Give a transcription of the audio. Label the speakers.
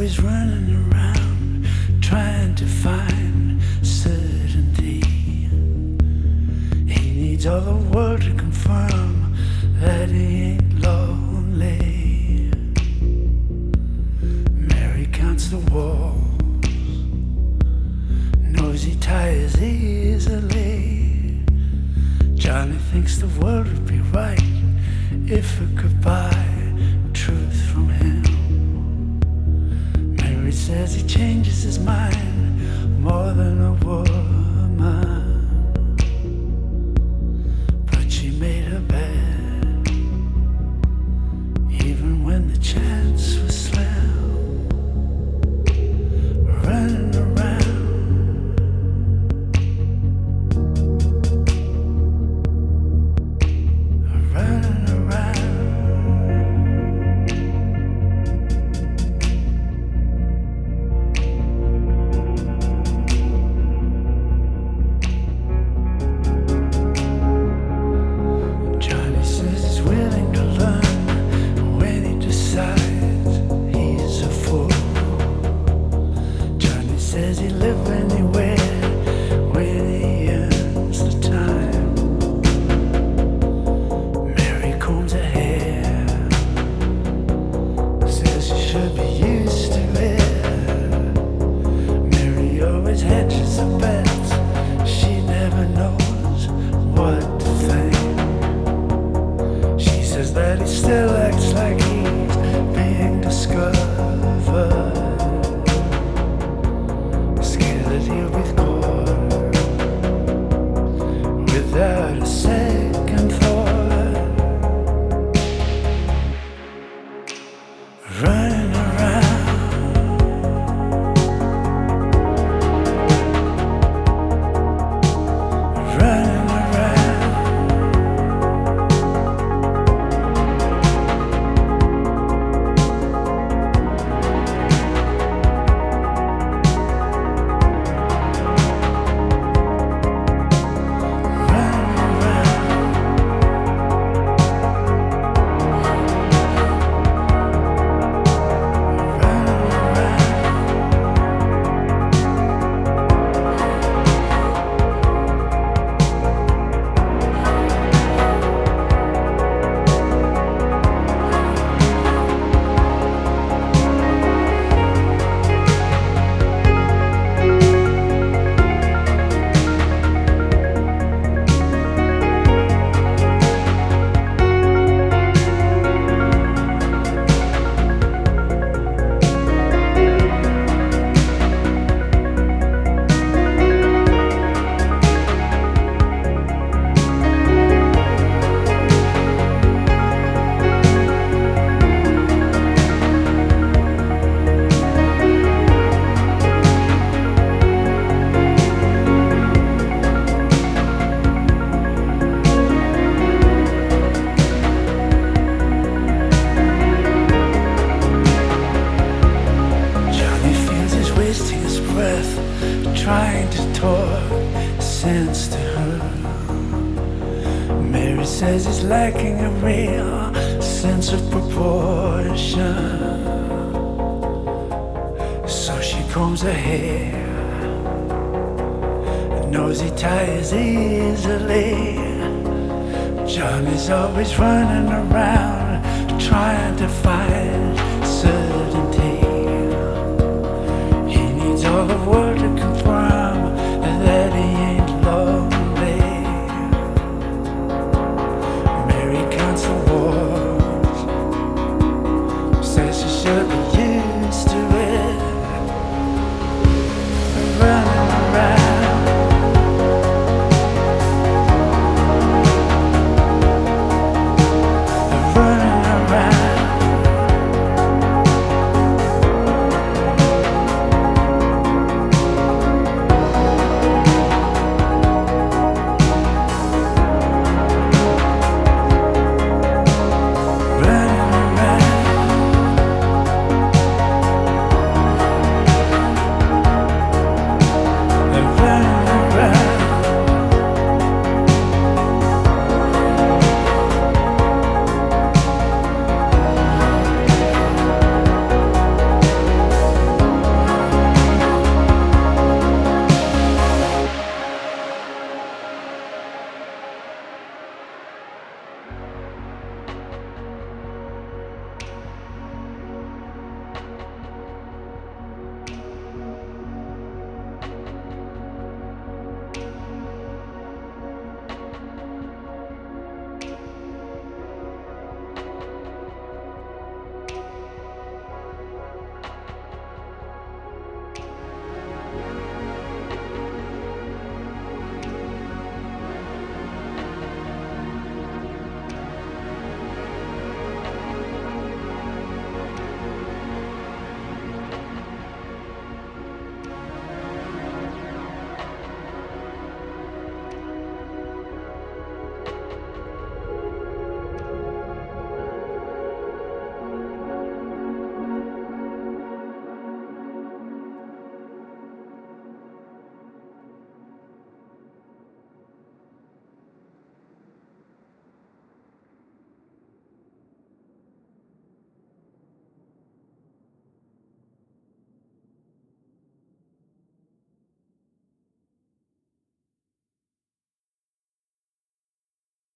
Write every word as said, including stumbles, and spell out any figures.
Speaker 1: always running around trying to find certainty. He needs all the world to confirm that he ain't lonely. Mary counts the walls, knows he tires easily. Johnny thinks the world would be right if it could buy truth from him. Mary says he changes his mind more than a woman, but she made her bed even when the chance was slim. Running around, running around. Johnny says he's willing to learn when he decides he's a fool. Johnny says he'll live anywhere when he earns the time. Mary combs her hair, says she should be used to it. Mary always hedges her bets, she never knows what to think. She says that he still acts like he's being discovered, scared that he'll be caught without a second thought. Running around, running around. Trying to talk sense to her. Mary says he's lacking a real sense of proportion, so she combs her hair, knows he tires easily. Johnny's always running around trying to find certainty. He needs all the world to